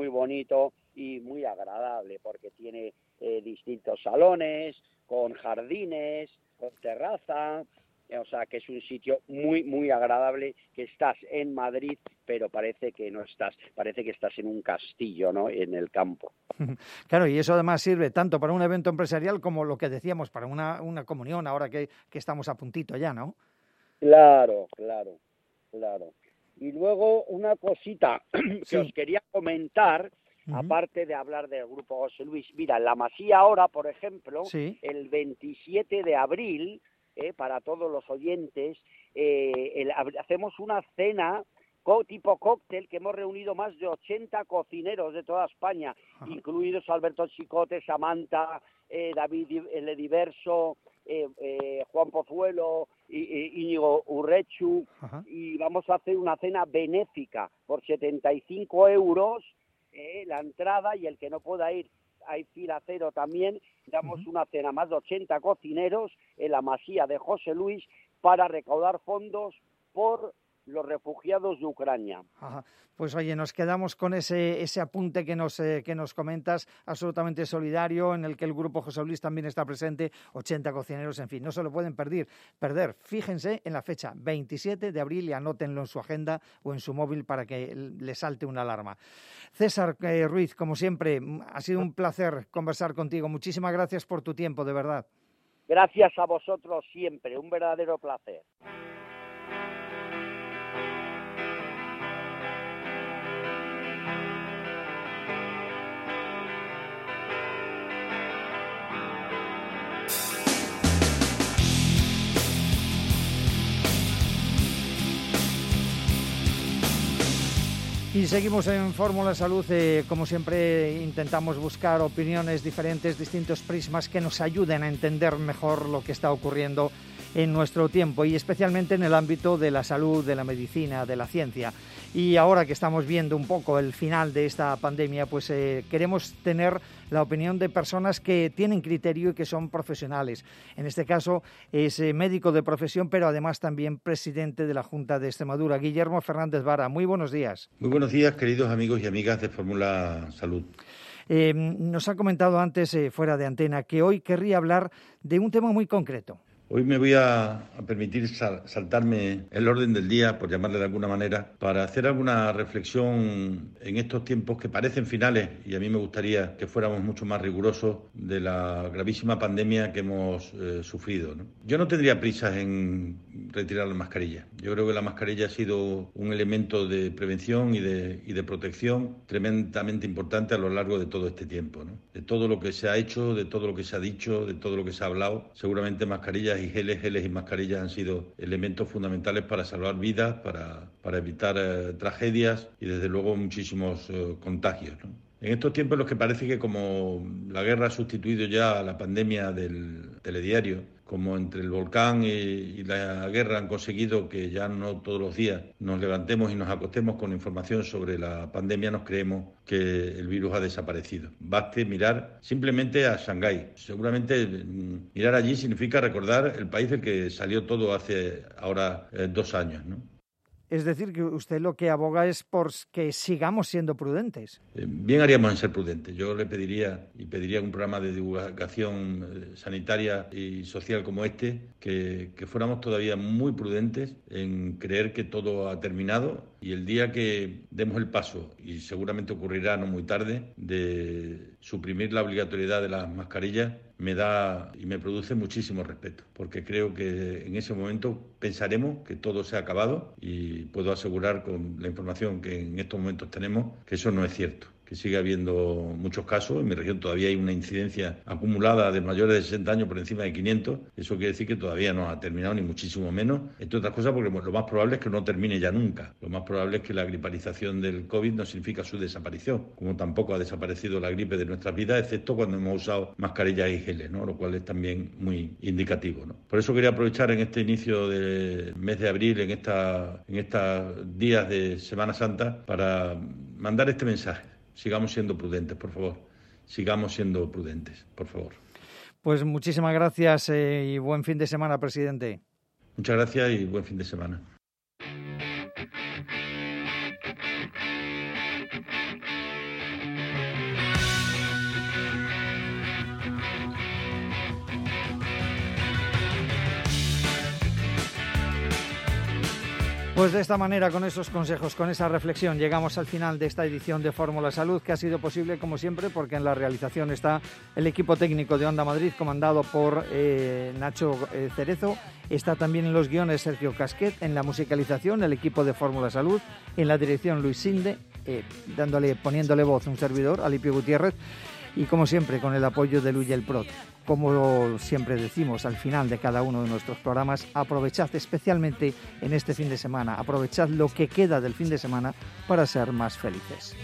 Speaker 14: y muy agradable porque tiene distintos salones, con jardines, con terraza, o sea que es un sitio muy, muy agradable, que estás en Madrid, pero parece que no estás, parece que estás en un castillo, ¿no?, en el campo.
Speaker 3: Claro, y eso además sirve tanto para un evento empresarial como lo que decíamos, para una comunión, ahora que estamos a puntito ya, ¿no?
Speaker 14: Claro. Y luego una cosita que os quería comentar, aparte de hablar del Grupo José Luis. Mira, en La Masía ahora, por ejemplo, el 27 de abril, para todos los oyentes, hacemos una cena tipo cóctel que hemos reunido más de 80 cocineros de toda España, incluidos Alberto Chicote, Samantha, David Lediverso, Juan Pozuelo, Íñigo Urrechu, y vamos a hacer una cena benéfica por 75 euros, la entrada, y el que no pueda ir, hay fila cero también, damos una cena más de 80 cocineros en La Masía de José Luis para recaudar fondos por los refugiados de Ucrania.
Speaker 3: Ajá. Pues oye, nos quedamos con ese apunte que nos comentas, absolutamente solidario, en el que el Grupo José Luis también está presente, 80 cocineros, en fin, no se lo pueden perder. Fíjense en la fecha, 27 de abril, y anótenlo en su agenda o en su móvil para que le salte una alarma. César Ruiz, como siempre, ha sido un placer conversar contigo. Muchísimas gracias por tu tiempo, de verdad.
Speaker 14: Gracias a vosotros siempre, un verdadero placer.
Speaker 3: Y seguimos en Fórmula Salud, como siempre intentamos buscar opiniones diferentes, distintos prismas que nos ayuden a entender mejor lo que está ocurriendo en nuestro tiempo y especialmente en el ámbito de la salud, de la medicina, de la ciencia. Y ahora que estamos viendo un poco el final de esta pandemia, pues queremos tener la opinión de personas que tienen criterio y que son profesionales. En este caso es médico de profesión, pero además también presidente de la Junta de Extremadura, Guillermo Fernández Vara. Muy buenos días.
Speaker 15: Muy buenos días, queridos amigos y amigas de Fórmula Salud.
Speaker 3: Nos ha comentado antes, fuera de antena, que hoy querría hablar de un tema muy concreto.
Speaker 15: Hoy me voy a permitir saltarme el orden del día, por llamarle de alguna manera, para hacer alguna reflexión en estos tiempos que parecen finales, y a mí me gustaría que fuéramos mucho más rigurosos, de la gravísima pandemia que hemos sufrido, ¿no? Yo no tendría prisas en retirar la mascarilla. Yo creo que la mascarilla ha sido un elemento de prevención y de protección tremendamente importante a lo largo de todo este tiempo, ¿no? De todo lo que se ha hecho, de todo lo que se ha dicho, de todo lo que se ha hablado, seguramente mascarillas y geles y mascarillas han sido elementos fundamentales para salvar vidas, para evitar tragedias y desde luego muchísimos contagios, ¿no? En estos tiempos en los que parece que como la guerra ha sustituido ya a la pandemia del telediario, como entre el volcán y la guerra han conseguido que ya no todos los días nos levantemos y nos acostemos con información sobre la pandemia, nos creemos que el virus ha desaparecido. Baste mirar simplemente a Shanghái. Seguramente mirar allí significa recordar el país del que salió todo hace ahora 2 años, ¿no?
Speaker 3: Es decir, que usted lo que aboga es por que sigamos siendo prudentes.
Speaker 15: Bien haríamos en ser prudentes. Yo le pediría un programa de divulgación sanitaria y social como este, que fuéramos todavía muy prudentes en creer que todo ha terminado y el día que demos el paso, y seguramente ocurrirá no muy tarde, de suprimir la obligatoriedad de las mascarillas, me da y me produce muchísimo respeto, porque creo que en ese momento pensaremos que todo se ha acabado y puedo asegurar con la información que en estos momentos tenemos que eso no es cierto, que sigue habiendo muchos casos. En mi región todavía hay una incidencia acumulada de mayores de 60 años por encima de 500. Eso quiere decir que todavía no ha terminado, ni muchísimo menos. Entre otras cosas porque lo más probable es que no termine ya nunca. Lo más probable es que la gripalización del COVID no significa su desaparición, como tampoco ha desaparecido la gripe de nuestras vidas, excepto cuando hemos usado mascarillas y geles, ¿no? Lo cual es también muy indicativo, ¿no? Por eso quería aprovechar en este inicio del mes de abril, en estos días de Semana Santa, para mandar este mensaje. Sigamos siendo prudentes, por favor. Sigamos siendo prudentes, por favor.
Speaker 3: Pues muchísimas gracias y buen fin de semana, presidente.
Speaker 15: Muchas gracias y buen fin de semana.
Speaker 3: Pues de esta manera, con esos consejos, con esa reflexión, llegamos al final de esta edición de Fórmula Salud, que ha sido posible, como siempre, porque en la realización está el equipo técnico de Onda Madrid, comandado por Nacho Cerezo. Está también en los guiones Sergio Casquet, en la musicalización el equipo de Fórmula Salud, en la dirección Luis Sinde, poniéndole voz un servidor, Alipio Gutiérrez, y como siempre con el apoyo de Luis El Prot. Como siempre decimos al final de cada uno de nuestros programas, aprovechad especialmente en este fin de semana, aprovechad lo que queda del fin de semana para ser más felices.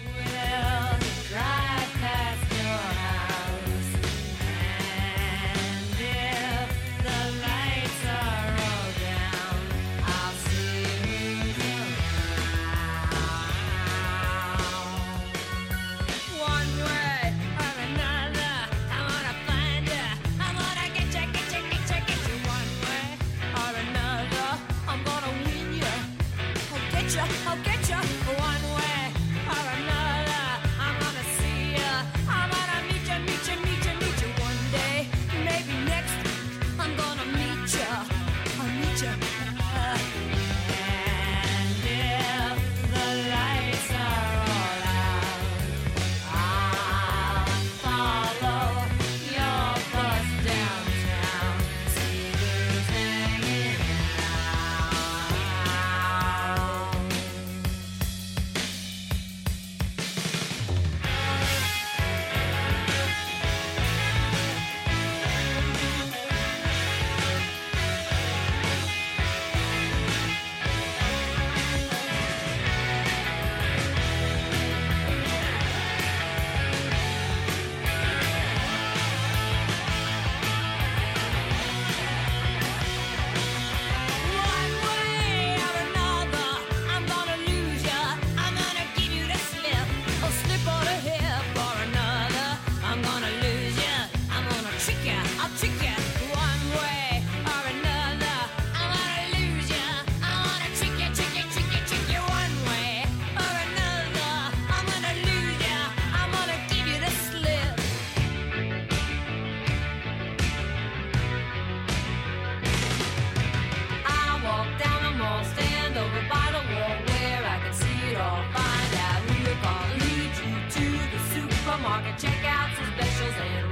Speaker 10: Check out some specials and